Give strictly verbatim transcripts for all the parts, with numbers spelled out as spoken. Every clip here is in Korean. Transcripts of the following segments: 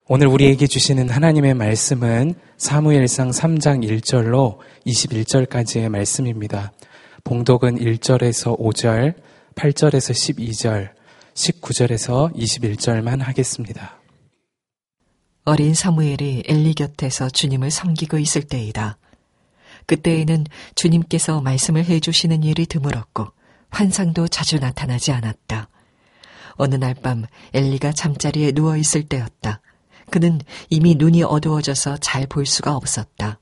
오늘 우리에게 주시는 하나님의 말씀은 사무엘상 삼 장 일 절로 이십일 절까지의 말씀입니다. 봉독은 일 절에서 오 절, 팔 절에서 십이 절, 십구 절에서 이십일 절만 하겠습니다. 어린 사무엘이 엘리 곁에서 주님을 섬기고 있을 때이다. 그때에는 주님께서 말씀을 해주시는 일이 드물었고 환상도 자주 나타나지 않았다. 어느 날 밤 엘리가 잠자리에 누워있을 때였다. 그는 이미 눈이 어두워져서 잘 볼 수가 없었다.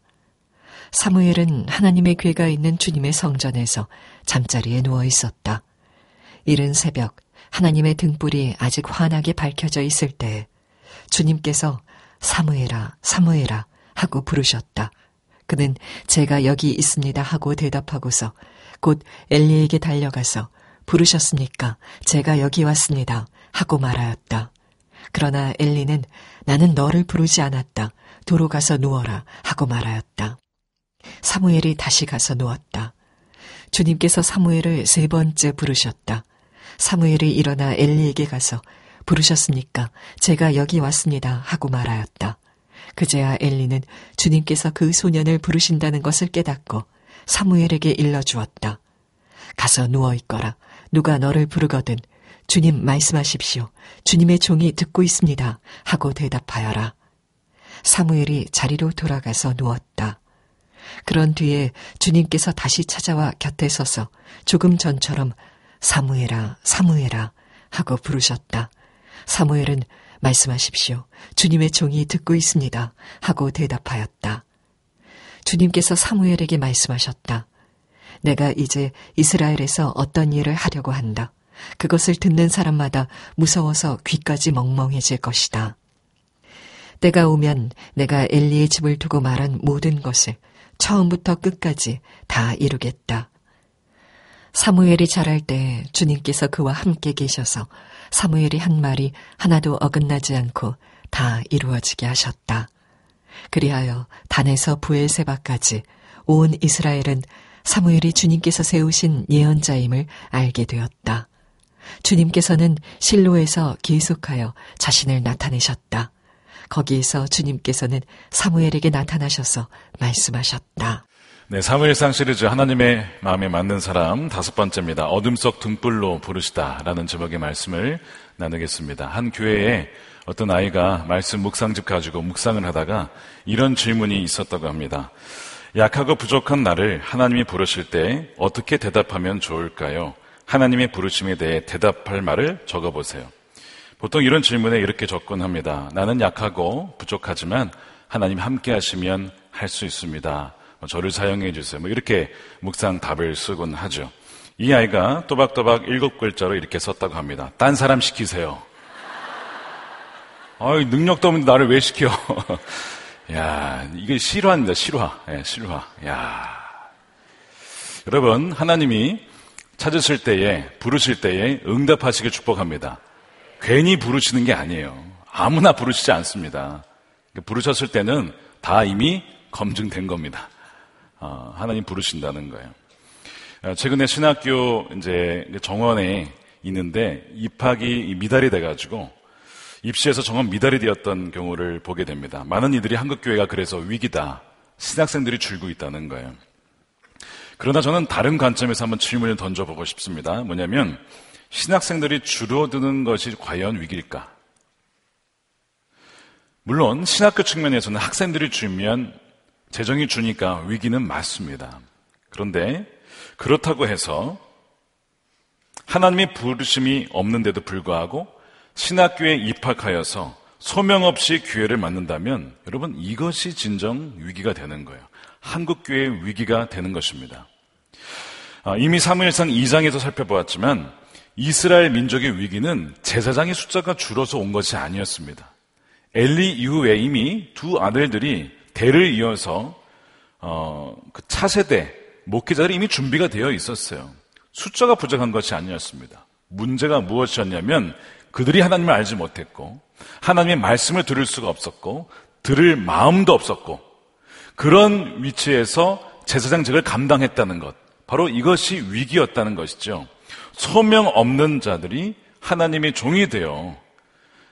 사무엘은 하나님의 궤가 있는 주님의 성전에서 잠자리에 누워 있었다. 이른 새벽 하나님의 등불이 아직 환하게 밝혀져 있을 때 주님께서 사무엘아, 사무엘아 하고 부르셨다. 그는 제가 여기 있습니다 하고 대답하고서 곧 엘리에게 달려가서 부르셨습니까? 제가 여기 왔습니다 하고 말하였다. 그러나 엘리는 나는 너를 부르지 않았다. 도로 가서 누워라 하고 말하였다. 사무엘이 다시 가서 누웠다. 주님께서 사무엘을 세 번째 부르셨다. 사무엘이 일어나 엘리에게 가서 부르셨습니까? 제가 여기 왔습니다 하고 말하였다. 그제야 엘리는 주님께서 그 소년을 부르신다는 것을 깨닫고 사무엘에게 일러주었다. 가서 누워있거라. 누가 너를 부르거든 주님 말씀하십시오. 주님의 종이 듣고 있습니다 하고 대답하여라. 사무엘이 자리로 돌아가서 누웠다. 그런 뒤에 주님께서 다시 찾아와 곁에 서서 조금 전처럼 사무엘아, 사무엘아 하고 부르셨다. 사무엘은 말씀하십시오. 주님의 종이 듣고 있습니다 하고 대답하였다. 주님께서 사무엘에게 말씀하셨다. 내가 이제 이스라엘에서 어떤 일을 하려고 한다. 그것을 듣는 사람마다 무서워서 귀까지 멍멍해질 것이다. 때가 오면 내가 엘리의 집을 두고 말한 모든 것을 처음부터 끝까지 다 이루겠다. 사무엘이 자랄 때 주님께서 그와 함께 계셔서 사무엘이 한 말이 하나도 어긋나지 않고 다 이루어지게 하셨다. 그리하여 단에서 브엘세바까지 온 이스라엘은 사무엘이 주님께서 세우신 예언자임을 알게 되었다. 주님께서는 실로에서 계속하여 자신을 나타내셨다. 거기에서 주님께서는 사무엘에게 나타나셔서 말씀하셨다. 네, 사무엘상 시리즈 하나님의 마음에 맞는 사람 다섯 번째입니다. 어둠 속 등불로 부르시다라는 제목의 말씀을 나누겠습니다. 한 교회에 어떤 아이가 말씀 묵상집 가지고 묵상을 하다가 이런 질문이 있었다고 합니다. 약하고 부족한 나를 하나님이 부르실 때 어떻게 대답하면 좋을까요? 하나님의 부르심에 대해 대답할 말을 적어보세요. 보통 이런 질문에 이렇게 접근합니다. 나는 약하고 부족하지만 하나님 함께 하시면 할 수 있습니다. 저를 사용해 주세요. 뭐 이렇게 묵상 답을 쓰곤 하죠. 이 아이가 또박또박 일곱 글자로 이렇게 썼다고 합니다. 딴 사람 시키세요. 아이, 능력도 없는데 나를 왜 시켜? 야, 이게 실화입니다. 실화. 네, 실화. 야. 여러분, 하나님이 찾으실 때에, 부르실 때에 응답하시길 축복합니다. 괜히 부르시는 게 아니에요. 아무나 부르시지 않습니다. 부르셨을 때는 다 이미 검증된 겁니다. 어, 하나님 부르신다는 거예요. 어, 최근에 신학교 이제 정원에 있는데 입학이 미달이 돼가지고 입시에서 정원 미달이 되었던 경우를 보게 됩니다. 많은 이들이 한국교회가 그래서 위기다. 신학생들이 줄고 있다는 거예요. 그러나 저는 다른 관점에서 한번 질문을 던져보고 싶습니다. 뭐냐면 신학생들이 줄어드는 것이 과연 위기일까? 물론 신학교 측면에서는 학생들이 줄면 재정이 주니까 위기는 맞습니다. 그런데 그렇다고 해서 하나님의 부르심이 없는데도 불구하고 신학교에 입학하여서 소명 없이 교회를 맡는다면 여러분 이것이 진정 위기가 되는 거예요. 한국교회의 위기가 되는 것입니다. 이미 사무엘상 이 장에서 살펴보았지만 이스라엘 민족의 위기는 제사장의 숫자가 줄어서 온 것이 아니었습니다. 엘리 이후에 이미 두 아들들이 대를 이어서 어, 그 차세대 목회자들이 이미 준비가 되어 있었어요. 숫자가 부족한 것이 아니었습니다. 문제가 무엇이었냐면 그들이 하나님을 알지 못했고 하나님의 말씀을 들을 수가 없었고 들을 마음도 없었고 그런 위치에서 제사장직을 감당했다는 것, 바로 이것이 위기였다는 것이죠. 소명 없는 자들이 하나님의 종이 되어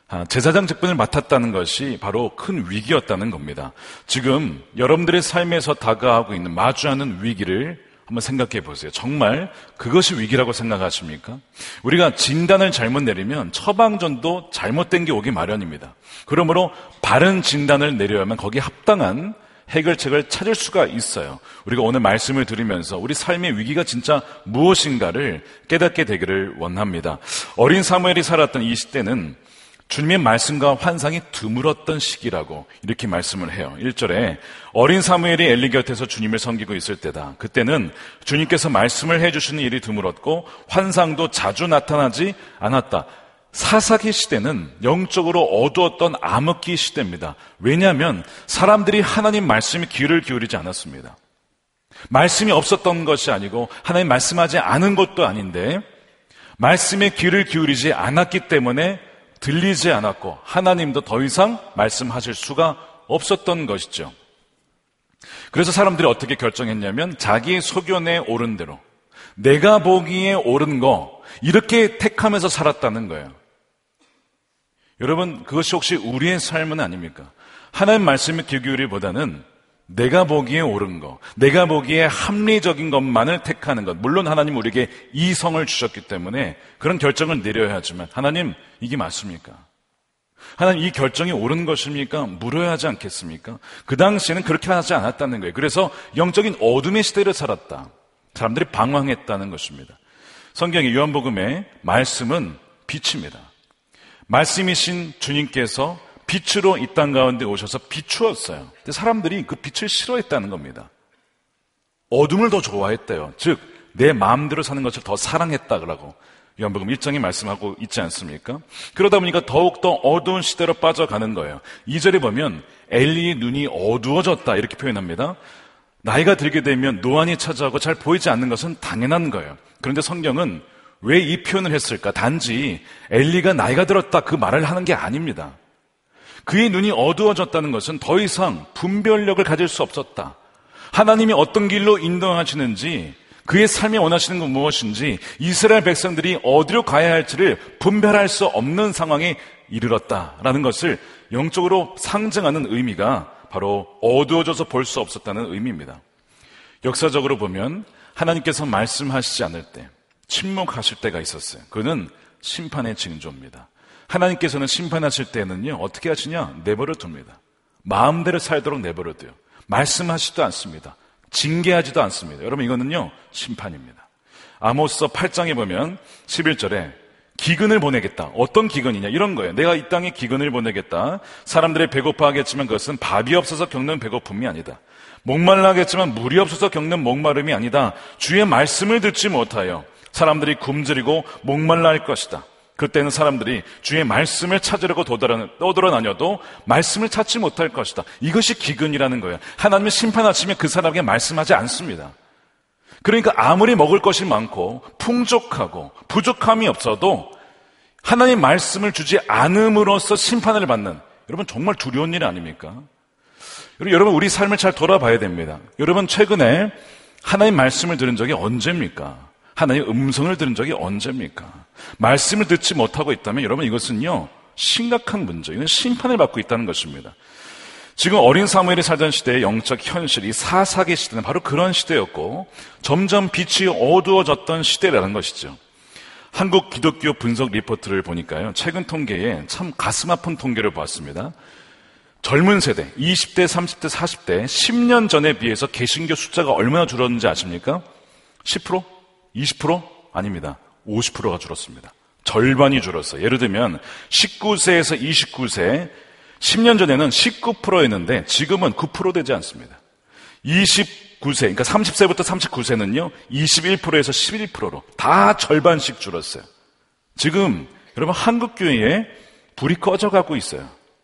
제사장 직분을 맡았다는 것이 바로 큰 위기였다는 겁니다. 지금 여러분들의 삶에서 다가오고 있는 마주하는 위기를 한번 생각해 보세요. 정말 그것이 위기라고 생각하십니까? 우리가 진단을 잘못 내리면 처방전도 잘못된 게 오기 마련입니다. 그러므로 바른 진단을 내려야만 거기에 합당한 해결책을 찾을 수가 있어요. 우리가 오늘 말씀을 들으면서 우리 삶의 위기가 진짜 무엇인가를 깨닫게 되기를 원합니다. 어린 사무엘이 살았던 이 시대는 주님의 말씀과 환상이 드물었던 시기라고 이렇게 말씀을 해요. 일 절에 어린 사무엘이 엘리 곁에서 주님을 섬기고 있을 때다. 그때는 주님께서 말씀을 해주시는 일이 드물었고 환상도 자주 나타나지 않았다. 사사기 시대는 영적으로 어두웠던 암흑기 시대입니다. 왜냐하면 사람들이 하나님 말씀에 귀를 기울이지 않았습니다. 말씀이 없었던 것이 아니고 하나님 말씀하지 않은 것도 아닌데 말씀에 귀를 기울이지 않았기 때문에 들리지 않았고 하나님도 더 이상 말씀하실 수가 없었던 것이죠. 그래서 사람들이 어떻게 결정했냐면 자기 소견에 옳은 대로 내가 보기에 옳은 거 이렇게 택하면서 살았다는 거예요. 여러분, 그것이 혹시 우리의 삶은 아닙니까? 하나님 말씀의 귀 기울이기보다는 내가 보기에 옳은 것, 내가 보기에 합리적인 것만을 택하는 것. 물론 하나님 우리에게 이성을 주셨기 때문에 그런 결정을 내려야 하지만 하나님, 이게 맞습니까? 하나님, 이 결정이 옳은 것입니까? 물어야 하지 않겠습니까? 그 당시에는 그렇게 하지 않았다는 거예요. 그래서 영적인 어둠의 시대를 살았다. 사람들이 방황했다는 것입니다. 성경의 요한복음의 말씀은 빛입니다. 말씀이신 주님께서 빛으로 이 땅 가운데 오셔서 비추었어요. 근데 사람들이 그 빛을 싫어했다는 겁니다. 어둠을 더 좋아했대요. 즉, 내 마음대로 사는 것을 더 사랑했다고 요한복음 일 장에 말씀하고 있지 않습니까? 그러다 보니까 더욱더 어두운 시대로 빠져가는 거예요. 이 절에 보면 엘리의 눈이 어두워졌다 이렇게 표현합니다. 나이가 들게 되면 노안이 찾아오고 잘 보이지 않는 것은 당연한 거예요. 그런데 성경은 왜 이 표현을 했을까? 단지 엘리가 나이가 들었다 그 말을 하는 게 아닙니다. 그의 눈이 어두워졌다는 것은 더 이상 분별력을 가질 수 없었다. 하나님이 어떤 길로 인도하시는지, 그의 삶에 원하시는 건 무엇인지, 이스라엘 백성들이 어디로 가야 할지를 분별할 수 없는 상황에 이르렀다라는 것을 영적으로 상징하는 의미가 바로 어두워져서 볼 수 없었다는 의미입니다. 역사적으로 보면 하나님께서 말씀하시지 않을 때, 침묵하실 때가 있었어요. 그는 심판의 징조입니다. 하나님께서는 심판하실 때는요, 어떻게 하시냐? 내버려 둡니다. 마음대로 살도록 내버려 둬요. 말씀하시지도 않습니다. 징계하지도 않습니다. 여러분, 이거는요, 심판입니다. 아모스서 팔 장에 보면 십일 절에 기근을 보내겠다. 어떤 기근이냐? 이런 거예요. 내가 이 땅에 기근을 보내겠다. 사람들이 배고파하겠지만 그것은 밥이 없어서 겪는 배고픔이 아니다. 목말라하겠지만 물이 없어서 겪는 목마름이 아니다. 주의 말씀을 듣지 못하여 사람들이 굶주리고 목말라 할 것이다. 그때는 사람들이 주의 말씀을 찾으려고 떠돌아다녀도 말씀을 찾지 못할 것이다. 이것이 기근이라는 거예요. 하나님은 심판하시면 그 사람에게 말씀하지 않습니다. 그러니까 아무리 먹을 것이 많고 풍족하고 부족함이 없어도 하나님 말씀을 주지 않음으로써 심판을 받는, 여러분 정말 두려운 일 아닙니까? 여러분, 우리 삶을 잘 돌아봐야 됩니다. 여러분, 최근에 하나님 말씀을 들은 적이 언제입니까? 하나님의 음성을 들은 적이 언제입니까? 말씀을 듣지 못하고 있다면 여러분, 이것은요 심각한 문제, 이건 심판을 받고 있다는 것입니다. 지금 어린 사무엘이 살던 시대의 영적 현실, 이 사사기 시대는 바로 그런 시대였고 점점 빛이 어두워졌던 시대라는 것이죠. 한국 기독교 분석 리포트를 보니까요, 최근 통계에 참 가슴 아픈 통계를 보았습니다. 젊은 세대, 이십 대, 삼십 대, 사십 대, 십 년 전에 비해서 개신교 숫자가 얼마나 줄었는지 아십니까? 십 퍼센트? 이십 퍼센트? 아닙니다. 오십 퍼센트가 줄었습니다. 절반이 줄었어요. 예를 들면 십구 세에서 이십구 세, 십 년 전에는 십구 퍼센트였는데 지금은 구 퍼센트 되지 않습니다. 이십구 세, 그러니까 삼십 세부터 삼십구 세는요 이십일 퍼센트에서 십일 퍼센트로 다 절반씩 줄었어요. 지금 여러분, 한국교회에 불이 꺼져가고 있어요.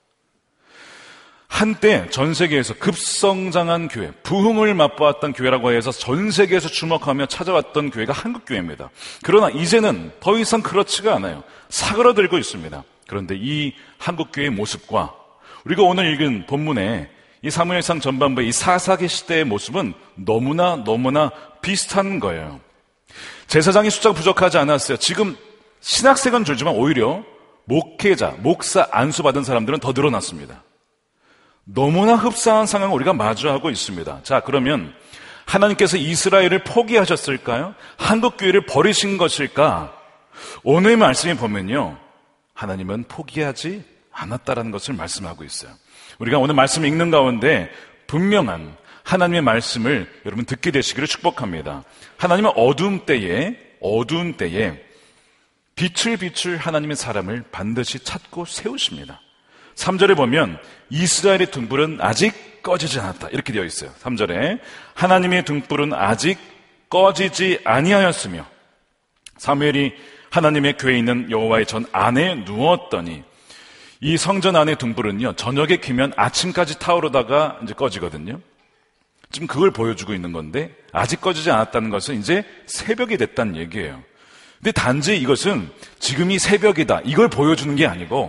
한때 전 세계에서 급성장한 교회, 부흥을 맛보았던 교회라고 해서 전 세계에서 주목하며 찾아왔던 교회가 한국교회입니다. 그러나 이제는 더 이상 그렇지가 않아요. 사그러들고 있습니다. 그런데 이 한국교회의 모습과 우리가 오늘 읽은 본문의 이 사무엘상 전반부의 이 사사기 시대의 모습은 너무나 너무나 비슷한 거예요. 제사장이 숫자가 부족하지 않았어요. 지금 신학생은 줄지만 오히려 목회자, 목사 안수받은 사람들은 더 늘어났습니다. 너무나 흡사한 상황을 우리가 마주하고 있습니다. 자, 그러면 하나님께서 이스라엘을 포기하셨을까요? 한국 교회를 버리신 것일까? 오늘 말씀에 보면요, 하나님은 포기하지 않았다라는 것을 말씀하고 있어요. 우리가 오늘 말씀 읽는 가운데 분명한 하나님의 말씀을 여러분 듣게 되시기를 축복합니다. 하나님은 어두운 때에 어두운 때에 빛을 비출 하나님의 사람을 반드시 찾고 세우십니다. 삼 절에 보면 이스라엘의 등불은 아직 꺼지지 않았다 이렇게 되어 있어요. 삼 절에 하나님의 등불은 아직 꺼지지 아니하였으며 사무엘이 하나님의 교회에 있는 여호와의 전 안에 누웠더니, 이 성전 안의 등불은요 저녁에 켜면 아침까지 타오르다가 이제 꺼지거든요. 지금 그걸 보여주고 있는 건데 아직 꺼지지 않았다는 것은 이제 새벽이 됐다는 얘기예요. 근데 단지 이것은 지금이 새벽이다 이걸 보여주는 게 아니고,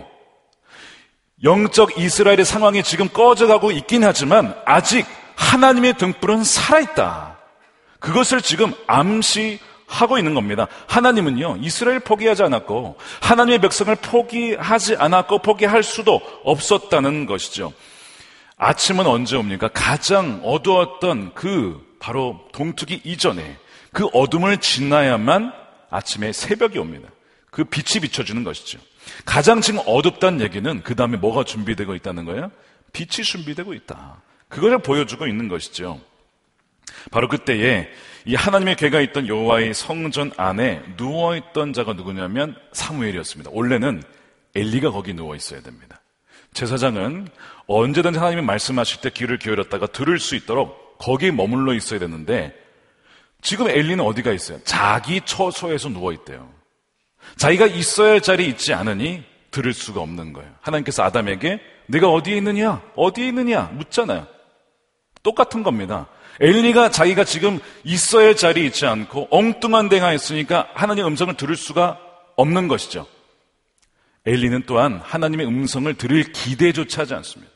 영적 이스라엘의 상황이 지금 꺼져가고 있긴 하지만 아직 하나님의 등불은 살아있다, 그것을 지금 암시하고 있는 겁니다. 하나님은요 이스라엘 포기하지 않았고 하나님의 백성을 포기하지 않았고 포기할 수도 없었다는 것이죠. 아침은 언제 옵니까? 가장 어두웠던 그 바로 동트기 이전에 그 어둠을 지나야만 아침에 새벽이 옵니다. 그 빛이 비춰주는 것이죠. 가장 지금 어둡다는 얘기는 그 다음에 뭐가 준비되고 있다는 거예요? 빛이 준비되고 있다, 그걸 보여주고 있는 것이죠. 바로 그때에 이 하나님의 궤가 있던 여호와의 성전 안에 누워있던 자가 누구냐면 사무엘이었습니다. 원래는 엘리가 거기 누워 있어야 됩니다. 제사장은 언제든지 하나님이 말씀하실 때 귀를 기울였다가 들을 수 있도록 거기에 머물러 있어야 되는데, 지금 엘리는 어디가 있어요? 자기 처소에서 누워있대요. 자기가 있어야 할 자리에 있지 않으니 들을 수가 없는 거예요. 하나님께서 아담에게 네가 어디에 있느냐? 어디에 있느냐? 묻잖아요. 똑같은 겁니다. 엘리가 자기가 지금 있어야 할 자리에 있지 않고 엉뚱한 데가 있으니까 하나님의 음성을 들을 수가 없는 것이죠. 엘리는 또한 하나님의 음성을 들을 기대조차 하지 않습니다.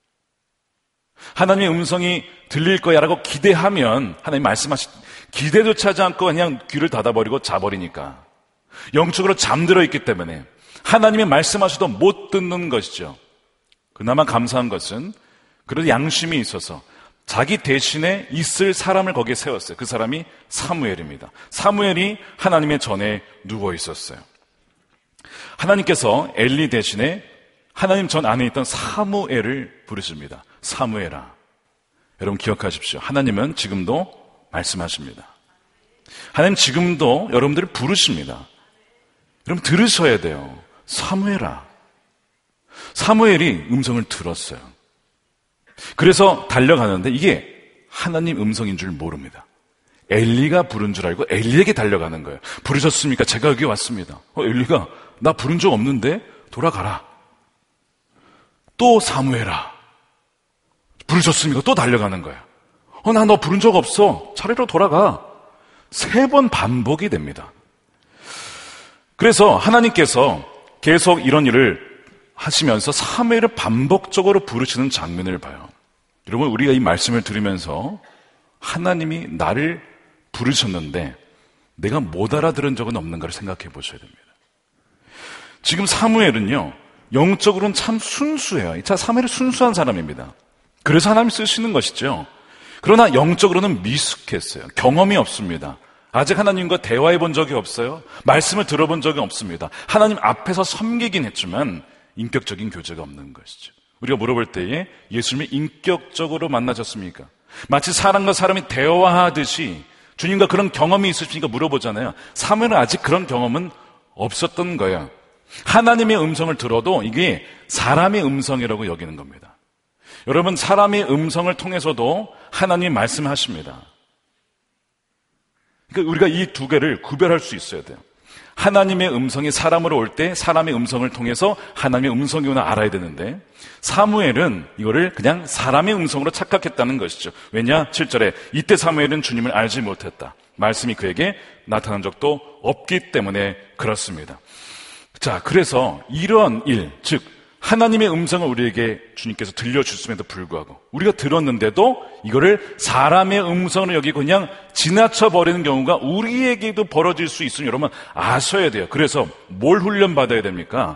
하나님의 음성이 들릴 거야 라고 기대하면 하나님 말씀하시 기대조차 하지 않고 그냥 귀를 닫아버리고 자버리니까, 영적으로 잠들어 있기 때문에 하나님의 말씀하셔도 못 듣는 것이죠. 그나마 감사한 것은 그래도 양심이 있어서 자기 대신에 있을 사람을 거기에 세웠어요. 그 사람이 사무엘입니다. 사무엘이 하나님의 전에 누워 있었어요. 하나님께서 엘리 대신에 하나님 전 안에 있던 사무엘을 부르십니다. 사무엘아. 여러분 기억하십시오. 하나님은 지금도 말씀하십니다. 하나님 지금도 여러분들을 부르십니다. 여러분 들으셔야 돼요. 사무엘아. 사무엘이 음성을 들었어요. 그래서 달려가는데 이게 하나님 음성인 줄 모릅니다. 엘리가 부른 줄 알고 엘리에게 달려가는 거예요. 부르셨습니까? 제가 여기 왔습니다. 어, 엘리가 나 부른 적 없는데 돌아가라. 또 사무엘아. 부르셨습니까? 또 달려가는 거예요. 어, 나 너 부른 적 없어. 차례로 돌아가. 세 번 반복이 됩니다. 그래서 하나님께서 계속 이런 일을 하시면서 사무엘을 반복적으로 부르시는 장면을 봐요. 여러분 우리가 이 말씀을 들으면서 하나님이 나를 부르셨는데 내가 못 알아들은 적은 없는가를 생각해 보셔야 됩니다. 지금 사무엘은요 영적으로는 참 순수해요. 자, 사무엘은 순수한 사람입니다. 그래서 하나님이 쓰시는 것이죠. 그러나 영적으로는 미숙했어요. 경험이 없습니다. 아직 하나님과 대화해 본 적이 없어요. 말씀을 들어본 적이 없습니다. 하나님 앞에서 섬기긴 했지만 인격적인 교제가 없는 것이죠. 우리가 물어볼 때에 예수님이 인격적으로 만나셨습니까? 마치 사람과 사람이 대화하듯이 주님과 그런 경험이 있으십니까? 물어보잖아요. 사무엘은 아직 그런 경험은 없었던 거예요. 하나님의 음성을 들어도 이게 사람의 음성이라고 여기는 겁니다. 여러분 사람의 음성을 통해서도 하나님이 말씀하십니다. 그러니까 우리가 이 두 개를 구별할 수 있어야 돼요. 하나님의 음성이 사람으로 올 때 사람의 음성을 통해서 하나님의 음성이구나 알아야 되는데 사무엘은 이거를 그냥 사람의 음성으로 착각했다는 것이죠. 왜냐? 칠 절에 이때 사무엘은 주님을 알지 못했다. 말씀이 그에게 나타난 적도 없기 때문에 그렇습니다. 자, 그래서 이런 일, 즉 하나님의 음성을 우리에게 주님께서 들려주심에도 불구하고 우리가 들었는데도 이거를 사람의 음성으로 여기고 그냥 지나쳐버리는 경우가 우리에게도 벌어질 수 있으니 여러분 아셔야 돼요. 그래서 뭘 훈련받아야 됩니까?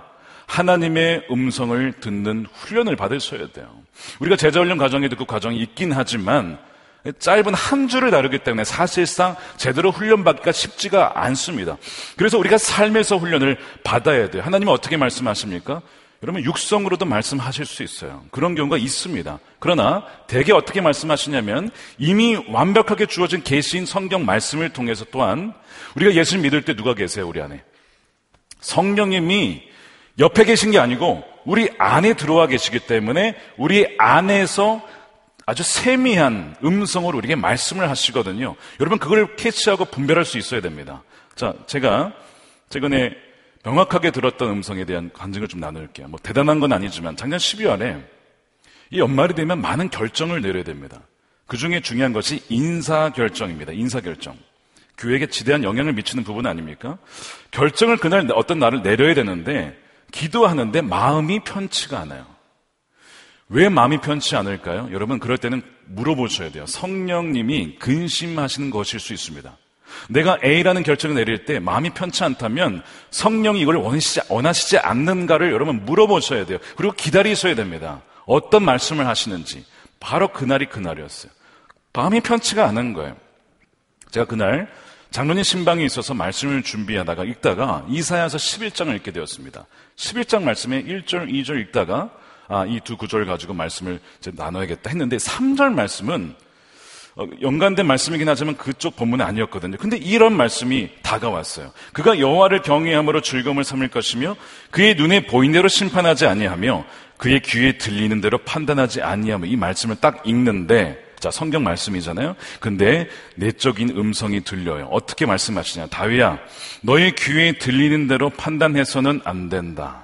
하나님의 음성을 듣는 훈련을 받으셔야 돼요. 우리가 제자훈련 과정에도 그 과정이 있긴 하지만 짧은 한 주를 다루기 때문에 사실상 제대로 훈련받기가 쉽지가 않습니다. 그래서 우리가 삶에서 훈련을 받아야 돼요. 하나님은 어떻게 말씀하십니까? 여러분 육성으로도 말씀하실 수 있어요. 그런 경우가 있습니다. 그러나 대개 어떻게 말씀하시냐면 이미 완벽하게 주어진 계시인 성경 말씀을 통해서 또한 우리가 예수를 믿을 때 누가 계세요? 우리 안에 성령님이 옆에 계신 게 아니고 우리 안에 들어와 계시기 때문에 우리 안에서 아주 세미한 음성으로 우리에게 말씀을 하시거든요. 여러분 그걸 캐치하고 분별할 수 있어야 됩니다. 자, 제가 최근에 명확하게 들었던 음성에 대한 간증을 좀 나눌게요. 뭐 대단한 건 아니지만 작년 십이월에 이 연말이 되면 많은 결정을 내려야 됩니다. 그 중에 중요한 것이 인사결정입니다. 인사결정. 교회에게 지대한 영향을 미치는 부분 아닙니까? 결정을 그날 어떤 날을 내려야 되는데 기도하는데 마음이 편치가 않아요. 왜 마음이 편치 않을까요? 여러분 그럴 때는 물어보셔야 돼요. 성령님이 근심하시는 것일 수 있습니다. 내가 A라는 결정을 내릴 때 마음이 편치 않다면 성령이 이걸 원하시지, 원하시지 않는가를 여러분 물어보셔야 돼요. 그리고 기다리셔야 됩니다. 어떤 말씀을 하시는지. 바로 그날이 그날이었어요. 마음이 편치가 않은 거예요. 제가 그날 장로님 신방에 있어서 말씀을 준비하다가 읽다가 이사야서 십일 장을 읽게 되었습니다. 십일 장 말씀에 일 절, 이 절 읽다가 아, 이 두 구절 가지고 말씀을 이제 나눠야겠다 했는데 삼 절 말씀은 어, 연관된 말씀이긴 하지만 그쪽 본문은 아니었거든요. 근데 이런 말씀이 다가왔어요. 그가 여호와를 경외함으로 즐거움을 삼을 것이며 그의 눈에 보이는 대로 심판하지 아니하며 그의 귀에 들리는 대로 판단하지 아니하며 이 말씀을 딱 읽는데 자, 성경 말씀이잖아요. 근데 내적인 음성이 들려요. 어떻게 말씀하시냐? 다윗아, 너의 귀에 들리는 대로 판단해서는 안 된다.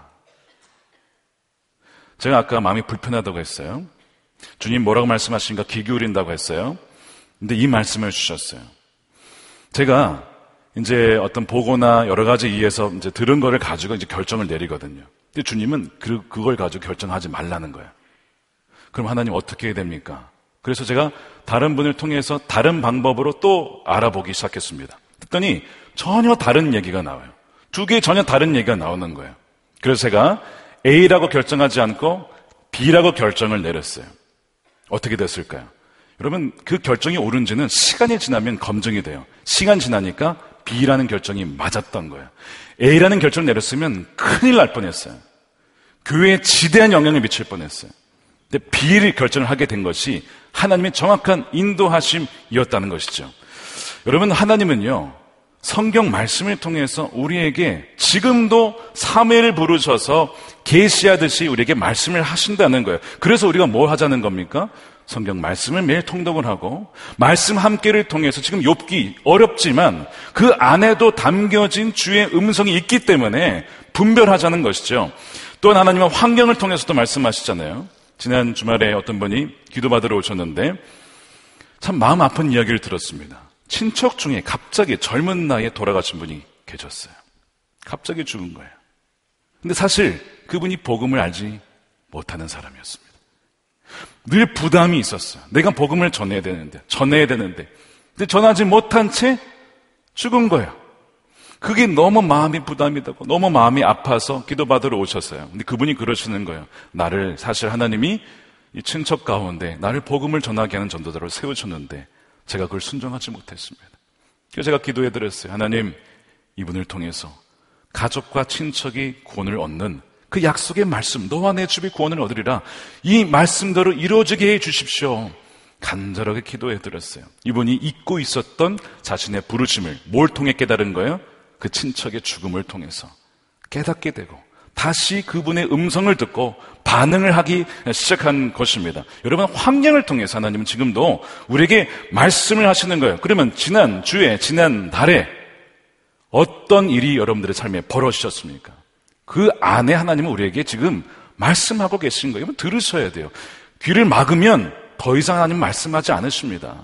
제가 아까 마음이 불편하다고 했어요. 주님 뭐라고 말씀하시니까 귀 기울인다고 했어요. 근데 이 말씀을 주셨어요. 제가 이제 어떤 보고나 여러 가지 이유에서 이제 들은 거를 가지고 이제 결정을 내리거든요. 근데 주님은 그, 그걸 가지고 결정하지 말라는 거예요. 그럼 하나님 어떻게 해야 됩니까? 그래서 제가 다른 분을 통해서 다른 방법으로 또 알아보기 시작했습니다. 그랬더니 전혀 다른 얘기가 나와요. 두 개의 전혀 다른 얘기가 나오는 거예요. 그래서 제가 A라고 결정하지 않고 B라고 결정을 내렸어요. 어떻게 됐을까요? 여러분 그 결정이 옳은지는 시간이 지나면 검증이 돼요. 시간 지나니까 B라는 결정이 맞았던 거예요. A라는 결정을 내렸으면 큰일 날 뻔했어요. 교회에 지대한 영향을 미칠 뻔했어요. 근데 B를 결정을 하게 된 것이 하나님의 정확한 인도하심이었다는 것이죠. 여러분 하나님은요 성경 말씀을 통해서 우리에게 지금도 사무엘을 부르셔서 계시하듯이 우리에게 말씀을 하신다는 거예요. 그래서 우리가 뭘 하자는 겁니까? 성경 말씀을 매일 통독을 하고 말씀 함께를 통해서 지금 욥기 어렵지만 그 안에도 담겨진 주의 음성이 있기 때문에 분별하자는 것이죠. 또한 하나님은 환경을 통해서도 말씀하시잖아요. 지난 주말에 어떤 분이 기도받으러 오셨는데 참 마음 아픈 이야기를 들었습니다. 친척 중에 갑자기 젊은 나이에 돌아가신 분이 계셨어요. 갑자기 죽은 거예요. 근데 사실 그분이 복음을 알지 못하는 사람이었습니다. 늘 부담이 있었어요. 내가 복음을 전해야 되는데, 전해야 되는데. 근데 전하지 못한 채 죽은 거예요. 그게 너무 마음이 부담이 되고 너무 마음이 아파서 기도받으러 오셨어요. 근데 그분이 그러시는 거예요. 나를 사실 하나님이 이 친척 가운데 나를 복음을 전하게 하는 전도자로 세우셨는데 제가 그걸 순종하지 못했습니다. 그래서 제가 기도해드렸어요. 하나님, 이분을 통해서 가족과 친척이 구원을 얻는 그 약속의 말씀, 너와 내 집이 구원을 얻으리라. 이 말씀대로 이루어지게 해 주십시오. 간절하게 기도해드렸어요. 이분이 잊고 있었던 자신의 부르심을 뭘 통해 깨달은 거예요? 그 친척의 죽음을 통해서 깨닫게 되고 다시 그분의 음성을 듣고 반응을 하기 시작한 것입니다. 여러분, 환경을 통해서 하나님은 지금도 우리에게 말씀을 하시는 거예요. 그러면 지난 주에, 지난 달에 어떤 일이 여러분들의 삶에 벌어지셨습니까? 그 안에 하나님은 우리에게 지금 말씀하고 계신 거예요. 들으셔야 돼요. 귀를 막으면 더 이상 하나님 말씀하지 않으십니다.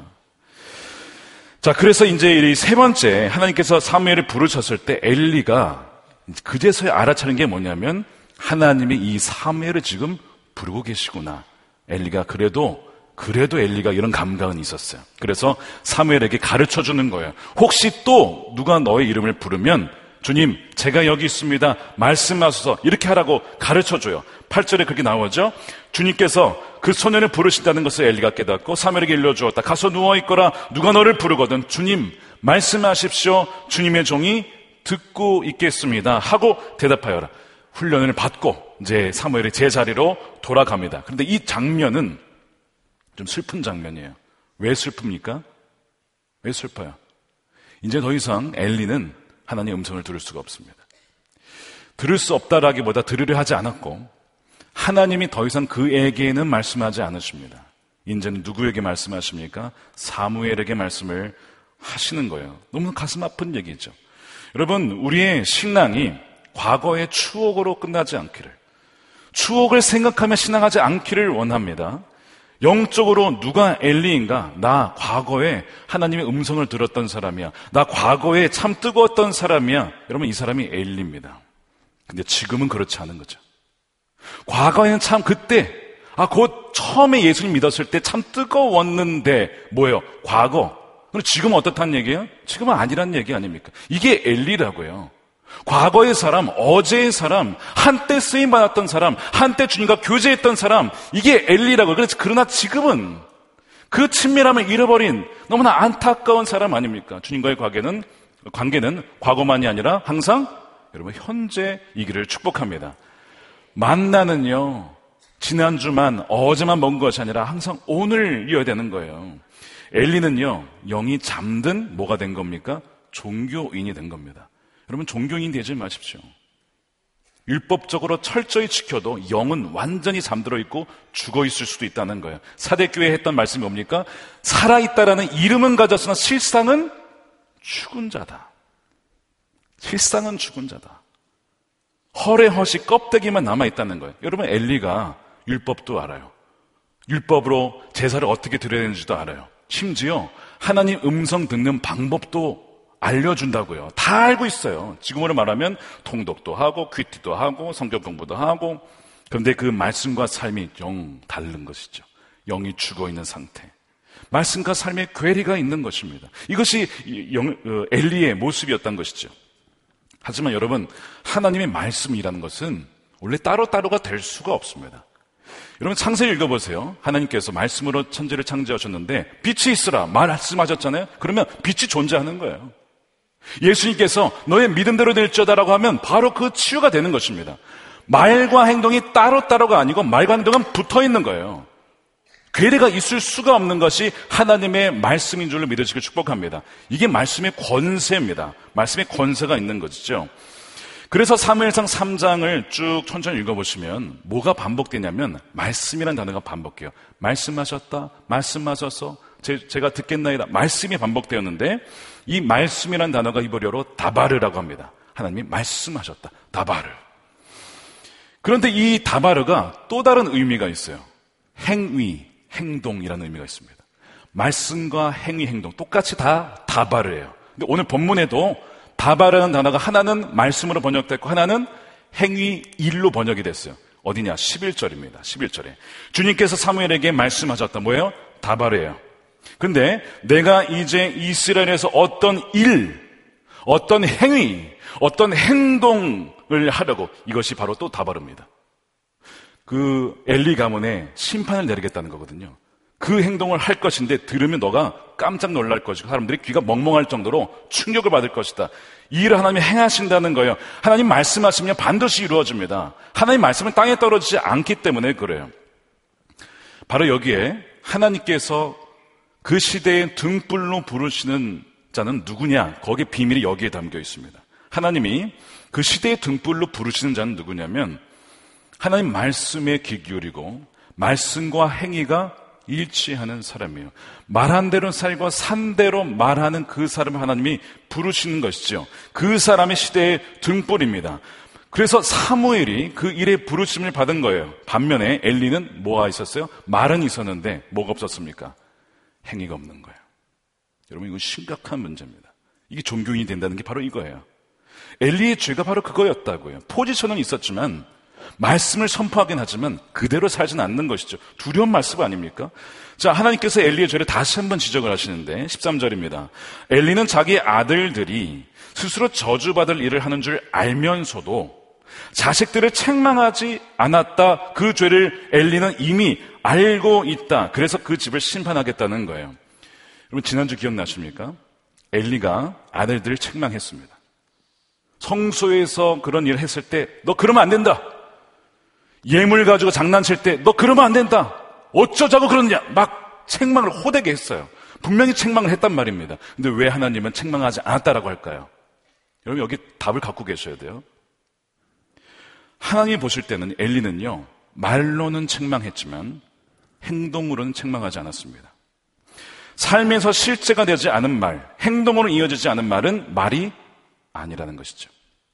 자, 그래서 이제 이 세 번째, 하나님께서 사무엘을 부르셨을 때 엘리가 그제서야 알아차린 게 뭐냐면 하나님이 이 사무엘을 지금 부르고 계시구나. 엘리가 그래도 그래도 엘리가 이런 감각은 있었어요. 그래서 사무엘에게 가르쳐 주는 거예요. 혹시 또 누가 너의 이름을 부르면 주님, 제가 여기 있습니다. 말씀하소서. 이렇게 하라고 가르쳐줘요. 팔 절에 그렇게 나오죠. 주님께서 그 소년을 부르신다는 것을 엘리가 깨닫고 사무엘에게 일러주었다. 가서 누워있거라. 누가 너를 부르거든 주님 말씀하십시오. 주님의 종이 듣고 있겠습니다 하고 대답하여라. 훈련을 받고 이제 사무엘이 제자리로 돌아갑니다. 그런데 이 장면은 좀 슬픈 장면이에요. 왜 슬픕니까? 왜 슬퍼요? 이제 더 이상 엘리는 하나님의 음성을 들을 수가 없습니다. 들을 수 없다라기보다 들으려 하지 않았고 하나님이 더 이상 그에게는 말씀하지 않으십니다. 이제는 누구에게 말씀하십니까? 사무엘에게 말씀을 하시는 거예요. 너무 가슴 아픈 얘기죠. 여러분, 우리의 신앙이 과거의 추억으로 끝나지 않기를, 추억을 생각하며 신앙하지 않기를 원합니다. 영적으로 누가 엘리인가? 나 과거에 하나님의 음성을 들었던 사람이야. 나 과거에 참 뜨거웠던 사람이야. 여러분, 이 사람이 엘리입니다. 근데 지금은 그렇지 않은 거죠. 과거에는 참 그때, 아, 곧 처음에 예수님 믿었을 때 참 뜨거웠는데, 뭐예요? 과거. 그럼 지금은 어떻다는 얘기예요? 지금은 아니란 얘기 아닙니까? 이게 엘리라고요. 과거의 사람, 어제의 사람, 한때 쓰임받았던 사람, 한때 주님과 교제했던 사람, 이게 엘리라고요. 그래서 그러나 지금은 그 친밀함을 잃어버린 너무나 안타까운 사람 아닙니까? 주님과의 관계는, 관계는 과거만이 아니라 항상 여러분 현재이기를 축복합니다. 만나는요, 지난주만, 어제만 먼 것이 아니라 항상 오늘이어야 되는 거예요. 엘리는요, 영이 잠든 뭐가 된 겁니까? 종교인이 된 겁니다. 여러분, 종교인 되지 마십시오. 율법적으로 철저히 지켜도 영은 완전히 잠들어 있고 죽어 있을 수도 있다는 거예요. 사대교회에 했던 말씀이 뭡니까? 살아있다라는 이름은 가졌으나 실상은 죽은 자다. 실상은 죽은 자다. 헐의 헛이 껍데기만 남아있다는 거예요. 여러분, 엘리가 율법도 알아요. 율법으로 제사를 어떻게 드려야 되는지도 알아요. 심지어 하나님 음성 듣는 방법도 알려준다고요. 다 알고 있어요. 지금으로 말하면 통독도 하고 큐티도 하고 성경 공부도 하고. 그런데 그 말씀과 삶이 영 다른 것이죠. 영이 죽어있는 상태. 말씀과 삶에 괴리가 있는 것입니다. 이것이 영, 엘리의 모습이었던 것이죠. 하지만 여러분, 하나님의 말씀이라는 것은 원래 따로따로가 될 수가 없습니다. 여러분, 창세기 읽어보세요. 하나님께서 말씀으로 천지를 창조하셨는데 빛이 있으라 말씀하셨잖아요. 그러면 빛이 존재하는 거예요. 예수님께서 너의 믿음대로 될지어다라고 하면 바로 그 치유가 되는 것입니다. 말과 행동이 따로따로가 아니고 말과 행동은 붙어있는 거예요. 괴리가 있을 수가 없는 것이 하나님의 말씀인 줄로 믿으시길 축복합니다. 이게 말씀의 권세입니다. 말씀의 권세가 있는 것이죠. 그래서 사무엘상 삼 장을 쭉 천천히 읽어보시면 뭐가 반복되냐면 말씀이라는 단어가 반복해요. 말씀하셨다, 말씀하셔서 제, 제가 듣겠나이다. 말씀이 반복되었는데 이 말씀이라는 단어가 히브리어로 다바르라고 합니다. 하나님이 말씀하셨다. 다바르. 그런데 이 다바르가 또 다른 의미가 있어요. 행위, 행동이라는 의미가 있습니다. 말씀과 행위, 행동 똑같이 다 다바르예요. 근데 오늘 본문에도 다바르라는 단어가 하나는 말씀으로 번역됐고 하나는 행위, 일로 번역이 됐어요. 어디냐? 십일 절입니다. 십일 절에 주님께서 사무엘에게 말씀하셨다. 뭐예요? 다바르예요. 근데 내가 이제 이스라엘에서 어떤 일, 어떤 행위, 어떤 행동을 하려고, 이것이 바로 또 다바르입니다. 그 엘리 가문에 심판을 내리겠다는 거거든요. 그 행동을 할 것인데 들으면 너가 깜짝 놀랄 것이고 사람들이 귀가 멍멍할 정도로 충격을 받을 것이다. 이 일을 하나님이 행하신다는 거예요. 하나님 말씀하시면 반드시 이루어집니다. 하나님 말씀은 땅에 떨어지지 않기 때문에 그래요. 바로 여기에 하나님께서 그 시대의 등불로 부르시는 자는 누구냐? 거기에 비밀이 여기에 담겨 있습니다. 하나님이 그 시대의 등불로 부르시는 자는 누구냐면 하나님 말씀에 귀 기울이고 말씀과 행위가 일치하는 사람이에요. 말한 대로 살고 산 대로 말하는 그 사람을 하나님이 부르시는 것이죠. 그 사람의 시대의 등불입니다. 그래서 사무엘이 그 일에 부르심을 받은 거예요. 반면에 엘리는 뭐가 있었어요? 말은 있었는데 뭐가 없었습니까? 행위가 없는 거예요. 여러분, 이건 심각한 문제입니다. 이게 종교인이 된다는 게 바로 이거예요. 엘리의 죄가 바로 그거였다고요. 포지션은 있었지만 말씀을 선포하긴 하지만 그대로 살지는 않는 것이죠. 두려운 말씀 아닙니까? 자, 하나님께서 엘리의 죄를 다시 한번 지적을 하시는데 십삼 절입니다. 엘리는 자기 아들들이 스스로 저주받을 일을 하는 줄 알면서도 자식들을 책망하지 않았다. 그 죄를 엘리는 이미 알고 있다. 그래서 그 집을 심판하겠다는 거예요. 여러분, 지난주 기억나십니까? 엘리가 아들들을 책망했습니다. 성소에서 그런 일을 했을 때 너 그러면 안 된다. 예물 가지고 장난칠 때 너 그러면 안 된다. 어쩌자고 그러느냐. 막 책망을 호되게 했어요. 분명히 책망을 했단 말입니다. 근데 왜 하나님은 책망하지 않았다라고 할까요? 여러분, 여기 답을 갖고 계셔야 돼요. 하나님이 보실 때는 엘리는요, 말로는 책망했지만 행동으로는 책망하지 않았습니다. 삶에서 실제가 되지 않은 말, 행동으로 이어지지 않은 말은 말이 아니라는 것이죠.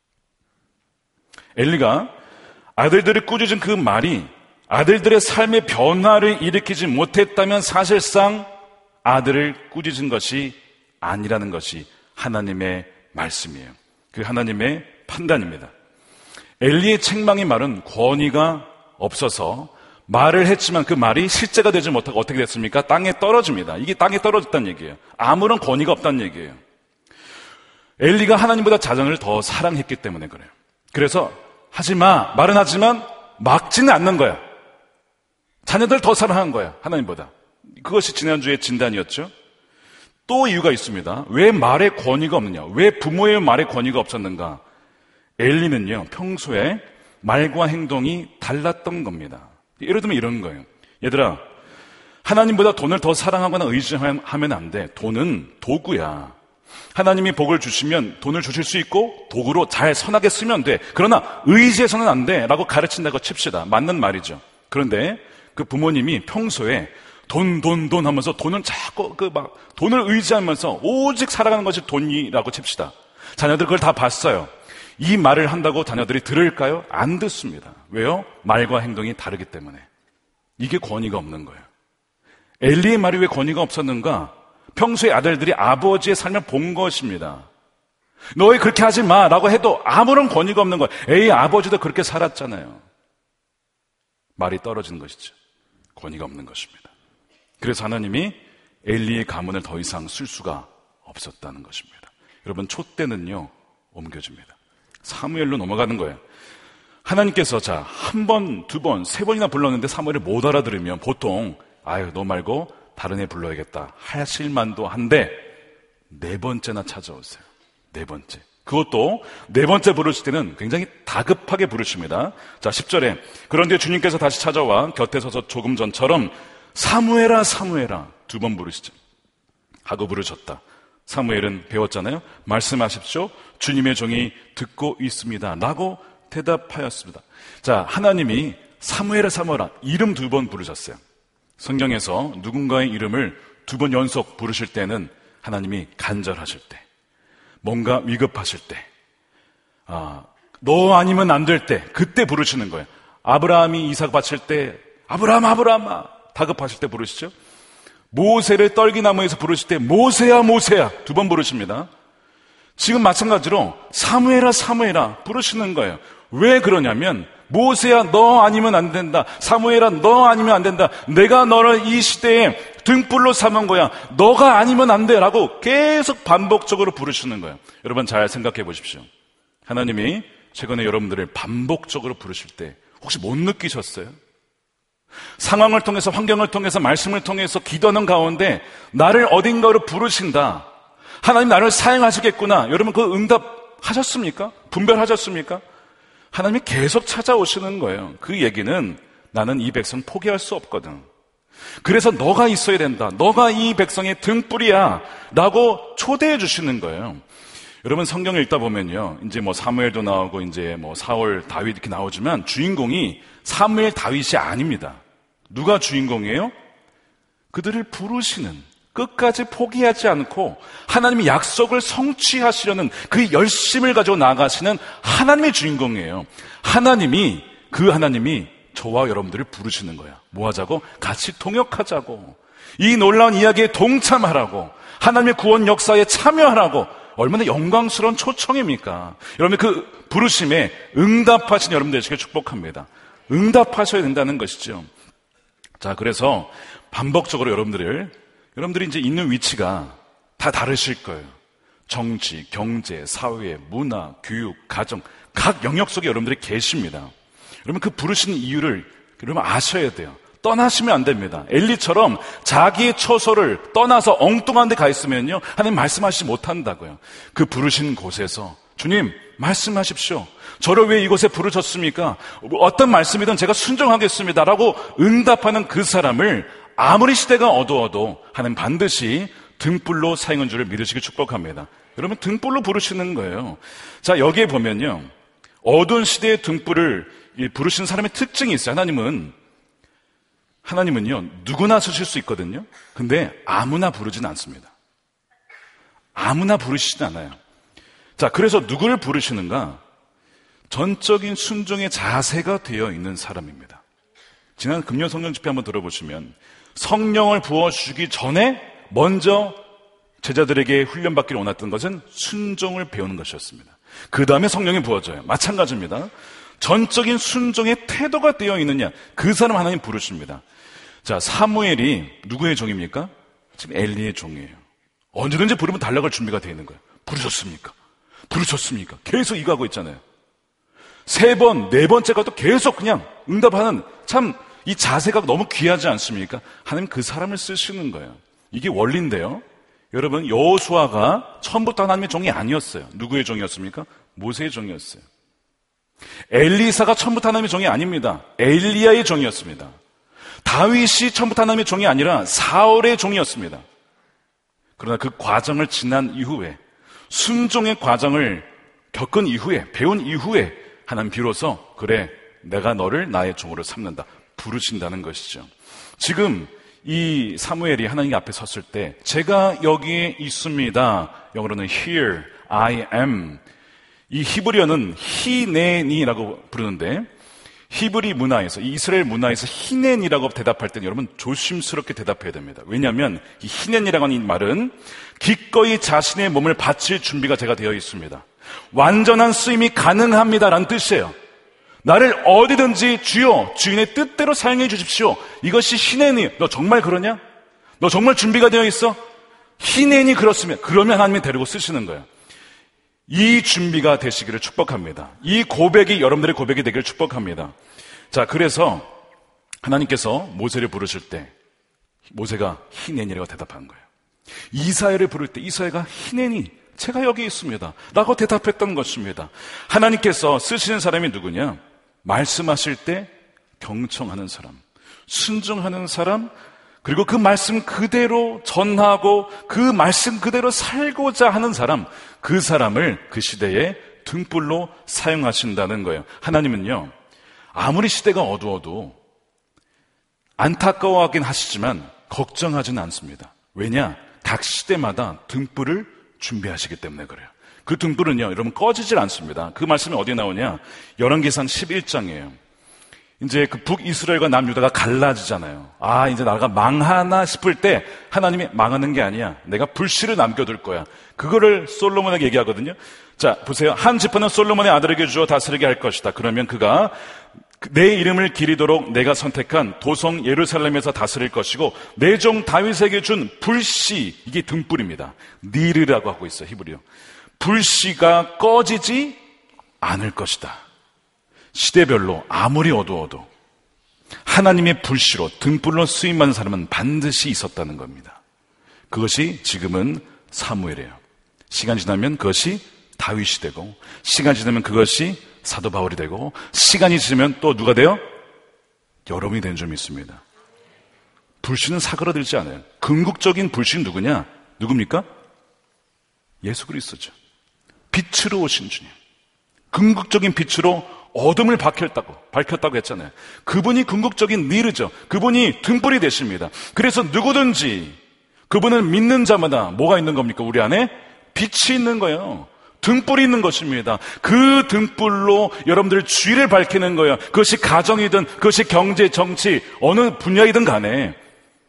엘리가 아들들이 꾸짖은 그 말이 아들들의 삶의 변화를 일으키지 못했다면 사실상 아들을 꾸짖은 것이 아니라는 것이 하나님의 말씀이에요. 그 하나님의 판단입니다. 엘리의 책망의 말은 권위가 없어서 말을 했지만 그 말이 실제가 되지 못하고 어떻게 됐습니까? 땅에 떨어집니다. 이게 땅에 떨어졌다는 얘기예요. 아무런 권위가 없다는 얘기예요. 엘리가 하나님보다 자녀를 더 사랑했기 때문에 그래요. 그래서 하지마, 말은 하지만 막지는 않는 거야. 자녀들 더 사랑한 거야, 하나님보다. 그것이 지난주의 진단이었죠. 또 이유가 있습니다. 왜 말의 권위가 없느냐? 왜 부모의 말의 권위가 없었는가? 엘리는요, 평소에 말과 행동이 달랐던 겁니다. 예를 들면 이런 거예요. 얘들아, 하나님보다 돈을 더 사랑하거나 의지하면 안 돼. 돈은 도구야. 하나님이 복을 주시면 돈을 주실 수 있고 도구로 잘 선하게 쓰면 돼. 그러나 의지해서는 안 돼 라고 가르친다고 칩시다. 맞는 말이죠. 그런데 그 부모님이 평소에 돈, 돈, 돈 하면서 돈은 자꾸 그 막 돈을 의지하면서 오직 살아가는 것이 돈이라고 칩시다. 자녀들 그걸 다 봤어요. 이 말을 한다고 자녀들이 들을까요? 안 듣습니다. 왜요? 말과 행동이 다르기 때문에. 이게 권위가 없는 거예요. 엘리의 말이 왜 권위가 없었는가? 평소에 아들들이 아버지의 삶을 본 것입니다. 너희 그렇게 하지 마 라고 해도 아무런 권위가 없는 거예요. 에이, 아버지도 그렇게 살았잖아요. 말이 떨어지는 것이죠. 권위가 없는 것입니다. 그래서 하나님이 엘리의 가문을 더 이상 쓸 수가 없었다는 것입니다. 여러분, 촛대는요, 옮겨집니다. 사무엘로 넘어가는 거예요. 하나님께서 자, 한 번, 두 번, 세 번이나 불렀는데 사무엘을 못 알아들으면 보통 아유, 너 말고 다른 애 불러야겠다 하실 만도 한데 네 번째나 찾아오세요. 네 번째. 그것도 네 번째 부르실 때는 굉장히 다급하게 부르십니다. 자, 십 절에 그런데 주님께서 다시 찾아와 곁에 서서 조금 전처럼 사무엘아 사무엘아 두 번 부르시죠. 하고 부르셨다. 사무엘은 배웠잖아요. 말씀하십시오. 주님의 종이 듣고 있습니다. 라고 대답하였습니다. 자, 하나님이 사무엘아 사무엘아 이름 두 번 부르셨어요. 성경에서 누군가의 이름을 두 번 연속 부르실 때는 하나님이 간절하실 때, 뭔가 위급하실 때, 아, 너 아니면 안 될 때, 그때 부르시는 거예요. 아브라함이 이삭 바칠 때 아브라함 아브라함아 다급하실 때 부르시죠. 모세를 떨기나무에서 부르실 때 모세야 모세야 두 번 부르십니다. 지금 마찬가지로 사무엘아 사무엘아 부르시는 거예요. 왜 그러냐면 모세야 너 아니면 안 된다. 사무엘아 너 아니면 안 된다. 내가 너를 이 시대에 등불로 삼은 거야. 너가 아니면 안 돼 라고 계속 반복적으로 부르시는 거예요. 여러분 잘 생각해 보십시오. 하나님이 최근에 여러분들을 반복적으로 부르실 때 혹시 못 느끼셨어요? 상황을 통해서, 환경을 통해서, 말씀을 통해서 기도하는 가운데 나를 어딘가로 부르신다. 하나님 나를 사용하시겠구나. 여러분 그 응답하셨습니까? 분별하셨습니까? 하나님이 계속 찾아오시는 거예요. 그 얘기는 나는 이 백성 포기할 수 없거든. 그래서 너가 있어야 된다. 너가 이 백성의 등불이야. 라고 초대해 주시는 거예요. 여러분 성경을 읽다 보면요. 이제 뭐 사무엘도 나오고 이제 뭐 사울, 다윗 이렇게 나오지만 주인공이 사무엘, 다윗이 아닙니다. 누가 주인공이에요? 그들을 부르시는, 끝까지 포기하지 않고 하나님의 약속을 성취하시려는 그 열심을 가지고 나아가시는 하나님의 주인공이에요. 하나님이, 그 하나님이 저와 여러분들을 부르시는 거야. 뭐 하자고? 같이 통역하자고. 이 놀라운 이야기에 동참하라고. 하나님의 구원 역사에 참여하라고. 얼마나 영광스러운 초청입니까? 여러분 그 부르심에 응답하신 여러분 되시길 축복합니다. 응답하셔야 된다는 것이죠. 자, 그래서 반복적으로 여러분들을 여러분들이 이제 있는 위치가 다 다르실 거예요. 정치, 경제, 사회, 문화, 교육, 가정 각 영역 속에 여러분들이 계십니다. 여러분 그 부르신 이유를 여러분 아셔야 돼요. 떠나시면 안 됩니다. 엘리처럼 자기의 처소를 떠나서 엉뚱한 데 가 있으면요 하나님 말씀하시지 못한다고요. 그 부르신 곳에서 주님 말씀하십시오. 저를 왜 이곳에 부르셨습니까? 어떤 말씀이든 제가 순종하겠습니다 라고 응답하는 그 사람을 아무리 시대가 어두워도 하나님 반드시 등불로 사용한 줄을 믿으시길 축복합니다. 여러분 등불로 부르시는 거예요. 자, 여기에 보면요 어두운 시대의 등불을 부르시는 사람의 특징이 있어요. 하나님은 하나님은요 누구나 쓰실 수 있거든요. 근데 아무나 부르진 않습니다. 아무나 부르시진 않아요. 자, 그래서 누구를 부르시는가? 전적인 순종의 자세가 되어 있는 사람입니다. 지난 금요 성령 집회 한번 들어보시면 성령을 부어주기 전에 먼저 제자들에게 훈련받기를 원했던 것은 순종을 배우는 것이었습니다. 그 다음에 성령이 부어져요. 마찬가지입니다. 전적인 순종의 태도가 되어 있느냐, 그 사람 하나님 부르십니다. 자, 사무엘이 누구의 종입니까? 지금 엘리의 종이에요. 언제든지 부르면 달려갈 준비가 되어 있는 거예요. 부르셨습니까? 부르셨습니까? 계속 이거 하고 있잖아요. 세 번, 네 번째가 또 계속 그냥 응답하는 참 이 자세가 너무 귀하지 않습니까? 하나님 그 사람을 쓰시는 거예요. 이게 원리인데요. 여러분, 여호수아가 처음부터 하나님의 종이 아니었어요. 누구의 종이었습니까? 모세의 종이었어요. 엘리사가 처음부터 하나님의 종이 아닙니다. 엘리야의 종이었습니다. 다윗이 처음부터 하나님의 종이 아니라 사울의 종이었습니다. 그러나 그 과정을 지난 이후에 순종의 과정을 겪은 이후에 배운 이후에 하나님 비로소 그래 내가 너를 나의 종으로 삼는다 부르신다는 것이죠. 지금 이 사무엘이 하나님 앞에 섰을 때 제가 여기에 있습니다. 영어로는 here I am. 이 히브리어는 히넨이라고 부르는데 히브리 문화에서 이스라엘 문화에서 히넨이라고 대답할 때는 여러분 조심스럽게 대답해야 됩니다. 왜냐하면 이 히넨이라고 하는 이 말은 기꺼이 자신의 몸을 바칠 준비가 제가 되어 있습니다. 완전한 쓰임이 가능합니다라는 뜻이에요. 나를 어디든지 주여 주인의 뜻대로 사용해 주십시오. 이것이 히넨이. 너 정말 그러냐? 너 정말 준비가 되어 있어? 히넨이 그렇으면 그러면 하나님이 데리고 쓰시는 거예요. 이 준비가 되시기를 축복합니다. 이 고백이 여러분들의 고백이 되기를 축복합니다. 자, 그래서 하나님께서 모세를 부르실 때 모세가 히넨이라고 대답한 거예요. 이사야를 부를 때 이사야가 히넨이 제가 여기 있습니다 라고 대답했던 것입니다. 하나님께서 쓰시는 사람이 누구냐? 말씀하실 때 경청하는 사람, 순종하는 사람, 그리고 그 말씀 그대로 전하고 그 말씀 그대로 살고자 하는 사람, 그 사람을 그 시대에 등불로 사용하신다는 거예요. 하나님은요 아무리 시대가 어두워도 안타까워하긴 하시지만 걱정하지는 않습니다. 왜냐? 각 시대마다 등불을 준비하시기 때문에 그래요. 그 등불은요 여러분 꺼지질 않습니다. 그 말씀이 어디에 나오냐? 열왕기상 십일 장이에요. 이제 그 북이스라엘과 남유다가 갈라지잖아요. 아, 이제 나라가 망하나 싶을 때 하나님이 망하는 게 아니야. 내가 불씨를 남겨둘 거야. 그거를 솔로몬에게 얘기하거든요. 자, 보세요. 한 지파는 솔로몬의 아들에게 주어 다스리게 할 것이다. 그러면 그가 내 이름을 기리도록 내가 선택한 도성 예루살렘에서 다스릴 것이고 내 종 다윗에게 준 불씨, 이게 등불입니다. 니르라고 하고 있어요. 히브리어. 불씨가 꺼지지 않을 것이다. 시대별로 아무리 어두워도 하나님의 불씨로 등불로 쓰임받는 사람은 반드시 있었다는 겁니다. 그것이 지금은 사무엘이에요. 시간이 지나면 그것이 다윗이 되고 시간이 지나면 그것이 사도 바울이 되고 시간이 지나면 또 누가 돼요? 여러분이 되는 줄 믿습니다. 불씨는 사그라들지 않아요. 궁극적인 불씨는 누구냐? 누굽니까? 예수 그리스도죠. 빛으로 오신 주님. 궁극적인 빛으로 어둠을 밝혔다고, 밝혔다고 했잖아요. 그분이 궁극적인 니르죠. 그분이 등불이 되십니다. 그래서 누구든지 그분을 믿는 자마다 뭐가 있는 겁니까? 우리 안에 빛이 있는 거예요. 등불이 있는 것입니다. 그 등불로 여러분들 주의를 밝히는 거예요. 그것이 가정이든 그것이 경제, 정치, 어느 분야이든 간에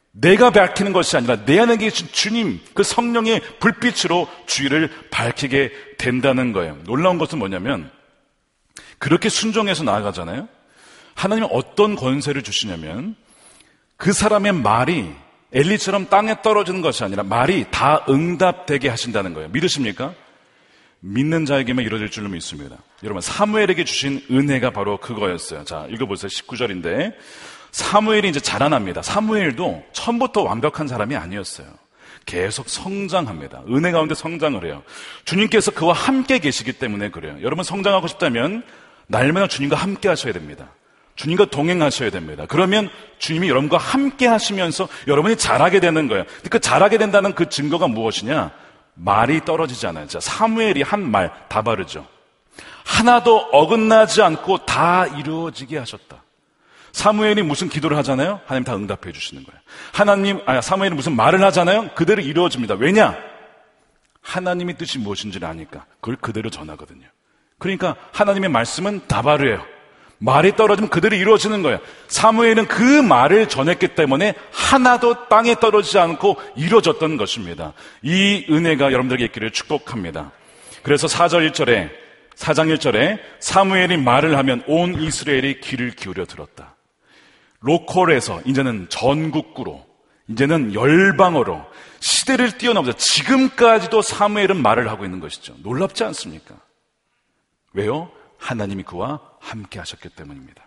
내가 밝히는 것이 아니라 내 안에 계신 주님, 그 성령의 불빛으로 주위를 밝히게 된다는 거예요. 놀라운 것은 뭐냐면 그렇게 순종해서 나아가잖아요. 하나님은 어떤 권세를 주시냐면 그 사람의 말이 엘리처럼 땅에 떨어지는 것이 아니라 말이 다 응답되게 하신다는 거예요. 믿으십니까? 믿는 자에게만 이루어질 줄로 믿습니다. 여러분, 사무엘에게 주신 은혜가 바로 그거였어요. 자, 읽어보세요. 십구 절인데 사무엘이 이제 자라납니다. 사무엘도 처음부터 완벽한 사람이 아니었어요. 계속 성장합니다. 은혜 가운데 성장을 해요. 주님께서 그와 함께 계시기 때문에 그래요. 여러분, 성장하고 싶다면 날마다 주님과 함께 하셔야 됩니다. 주님과 동행하셔야 됩니다. 그러면 주님이 여러분과 함께 하시면서 여러분이 잘하게 되는 거예요. 그 잘하게 된다는 그 증거가 무엇이냐? 말이 떨어지지 않아요. 자, 사무엘이 한 말 다 바르죠. 하나도 어긋나지 않고 다 이루어지게 하셨다. 사무엘이 무슨 기도를 하잖아요? 하나님 다 응답해 주시는 거예요. 하나님, 아니, 사무엘이 무슨 말을 하잖아요? 그대로 이루어집니다. 왜냐? 하나님의 뜻이 무엇인지를 아니까 그걸 그대로 전하거든요. 그러니까 하나님의 말씀은 다 바르예요. 말이 떨어지면 그대로 이루어지는 거예요. 사무엘은 그 말을 전했기 때문에 하나도 땅에 떨어지지 않고 이루어졌던 것입니다. 이 은혜가 여러분들에게 있기를 축복합니다. 그래서 사 절 일 절에 사 장 일 절에 사무엘이 말을 하면 온 이스라엘이 귀를 기울여 들었다. 로컬에서 이제는 전국구로, 이제는 열방어로 시대를 뛰어넘어서 지금까지도 사무엘은 말을 하고 있는 것이죠. 놀랍지 않습니까? 왜요? 하나님이 그와 함께 하셨기 때문입니다.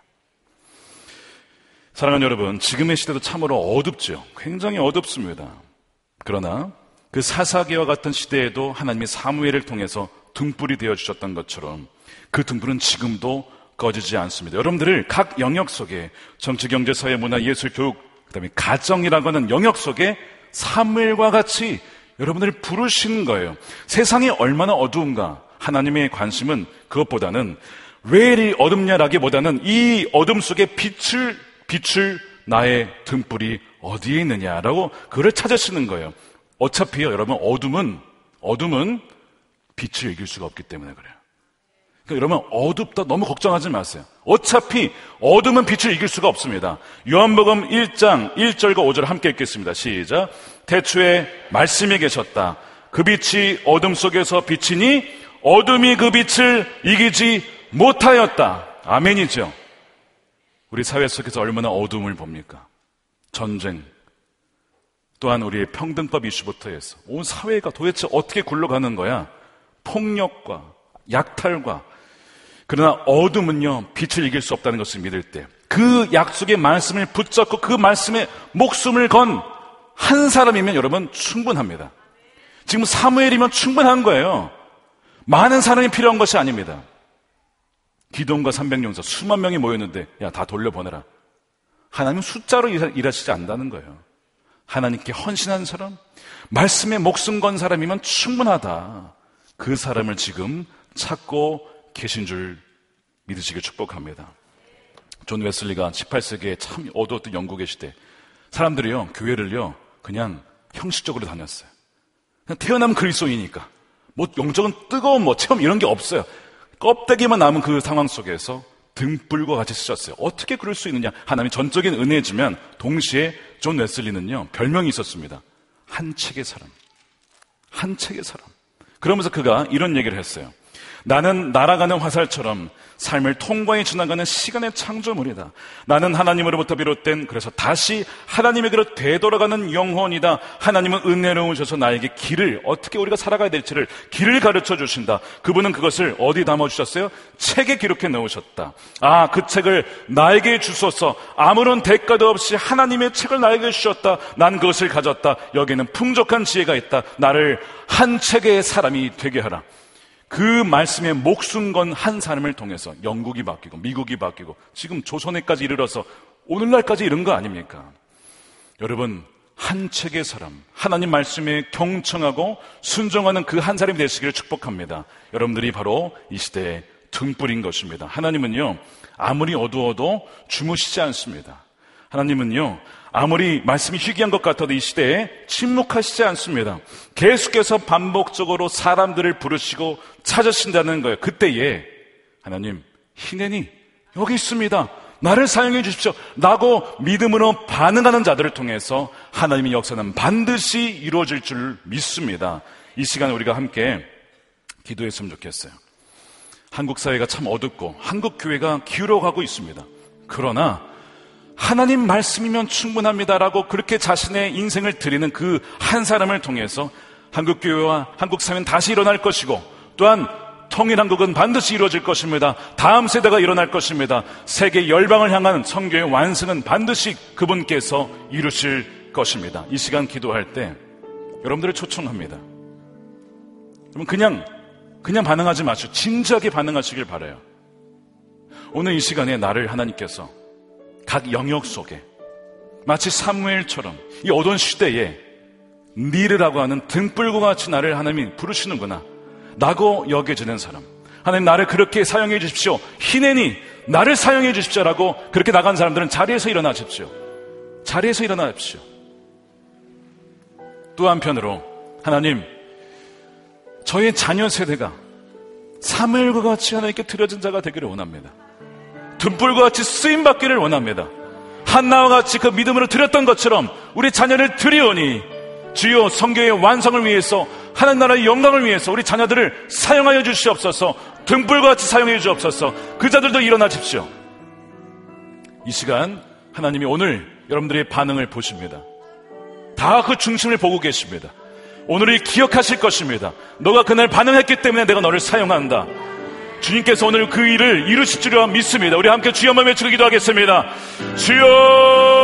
사랑하는 여러분, 지금의 시대도 참으로 어둡죠. 굉장히 어둡습니다. 그러나 그 사사기와 같은 시대에도 하나님이 사무엘을 통해서 등불이 되어주셨던 것처럼 그 등불은 지금도 꺼지지 않습니다. 여러분들을 각 영역 속에 정치, 경제, 사회, 문화, 예술, 교육, 그다음에 가정이라고 하는 영역 속에 사무엘과 같이 여러분들을 부르신 거예요. 세상이 얼마나 어두운가. 하나님의 관심은 그것보다는 왜 이리 어둡냐라기보다는 이 어둠 속에 빛을 빛을 나의 등불이 어디에 있느냐라고 그를 찾으시는 거예요. 어차피요, 여러분, 어둠은 어둠은 빛을 이길 수가 없기 때문에 그래요. 그러니까 여러분, 어둡다 너무 걱정하지 마세요. 어차피 어둠은 빛을 이길 수가 없습니다. 요한복음 일 장 일 절과 오 절 함께 읽겠습니다. 시작. 태초에 말씀이 계셨다. 그 빛이 어둠 속에서 비치니 어둠이 그 빛을 이기지 못하였다. 아멘이죠. 우리 사회 속에서 얼마나 어둠을 봅니까? 전쟁, 또한 우리의 평등법 이슈부터 해서 온 사회가 도대체 어떻게 굴러가는 거야? 폭력과 약탈과. 그러나 어둠은요, 빛을 이길 수 없다는 것을 믿을 때 그 약속의 말씀을 붙잡고 그 말씀에 목숨을 건 한 사람이면 여러분 충분합니다. 지금 사무엘이면 충분한 거예요. 많은 사람이 필요한 것이 아닙니다. 기돔과 삼백 용사 수만 명이 모였는데 야, 다 돌려보내라. 하나님은 숫자로 일하시지 않는다는 거예요. 하나님께 헌신한 사람, 말씀에 목숨 건 사람이면 충분하다. 그 사람을 지금 찾고 계신 줄 믿으시길 축복합니다. 존 웨슬리가 십팔 세기에 참 어두웠던 영국의 시대, 사람들이요, 교회를요, 그냥 형식적으로 다녔어요. 그냥 태어나면 그리스도이니까. 뭐 영적은 뜨거운 뭐 체험 이런 게 없어요. 껍데기만 남은 그 상황 속에서 등불과 같이 쓰셨어요. 어떻게 그럴 수 있느냐? 하나님이 전적인 은혜지만 동시에 존 웨슬리는요, 별명이 있었습니다. 한 책의 사람. 한 책의 사람. 그러면서 그가 이런 얘기를 했어요. 나는 날아가는 화살처럼 삶을 통과해 지나가는 시간의 창조물이다. 나는 하나님으로부터 비롯된, 그래서 다시 하나님에게로 되돌아가는 영혼이다. 하나님은 은혜로우셔서 나에게 길을, 어떻게 우리가 살아가야 될지를 길을 가르쳐 주신다. 그분은 그것을 어디 담아주셨어요? 책에 기록해 넣으셨다. 아, 그 책을 나에게 주소서. 아무런 대가도 없이 하나님의 책을 나에게 주셨다. 난 그것을 가졌다. 여기에는 풍족한 지혜가 있다. 나를 한 책의 사람이 되게 하라. 그 말씀에 목숨 건 한 사람을 통해서 영국이 바뀌고 미국이 바뀌고 지금 조선에까지 이르러서 오늘날까지 이런 거 아닙니까? 여러분, 한 책의 사람, 하나님 말씀에 경청하고 순종하는 그 한 사람이 되시기를 축복합니다. 여러분들이 바로 이 시대의 등불인 것입니다. 하나님은요, 아무리 어두워도 주무시지 않습니다. 하나님은요, 아무리 말씀이 희귀한 것 같아도 이 시대에 침묵하시지 않습니다. 계속해서 반복적으로 사람들을 부르시고 찾으신다는 거예요. 그때에 하나님, 희년이 여기 있습니다. 나를 사용해 주십시오 라고 믿음으로 반응하는 자들을 통해서 하나님의 역사는 반드시 이루어질 줄 믿습니다. 이 시간에 우리가 함께 기도했으면 좋겠어요. 한국 사회가 참 어둡고 한국 교회가 기울어가고 있습니다. 그러나 하나님 말씀이면 충분합니다라고 그렇게 자신의 인생을 드리는 그 한 사람을 통해서 한국 교회와 한국 사회는 다시 일어날 것이고, 또한 통일한국은 반드시 이루어질 것입니다. 다음 세대가 일어날 것입니다. 세계 열방을 향한 선교의 완성은 반드시 그분께서 이루실 것입니다. 이 시간 기도할 때 여러분들을 초청합니다. 여러분 그냥 그냥 반응하지 마시고 진지하게 반응하시길 바라요. 오늘 이 시간에 나를 하나님께서 각 영역 속에 마치 사무엘처럼 이 어두운 시대에 니르라고 하는 등불과 같이 나를 하나님이 부르시는구나 라고 여겨지는 사람, 하나님 나를 그렇게 사용해 주십시오, 희내니 나를 사용해 주십시오라고 그렇게 나간 사람들은 자리에서 일어나십시오. 자리에서 일어나십시오. 또 한편으로 하나님, 저의 자녀 세대가 사무엘과 같이 하나님께 드려진 자가 되기를 원합니다. 등불과 같이 쓰임받기를 원합니다. 한나와 같이 그 믿음으로 드렸던 것처럼 우리 자녀를 드리오니 주여 성교의 완성을 위해서, 하나님 나라의 영광을 위해서 우리 자녀들을 사용하여 주시옵소서. 등불과 같이 사용해 주옵소서. 그 자들도 일어나십시오. 이 시간 하나님이 오늘 여러분들의 반응을 보십니다. 다 그 중심을 보고 계십니다. 오늘을 기억하실 것입니다. 너가 그날 반응했기 때문에 내가 너를 사용한다. 주님께서 오늘 그 일을 이루실 줄이라 믿습니다. 우리 함께 주여 한번 외치고 기도하겠습니다. 주여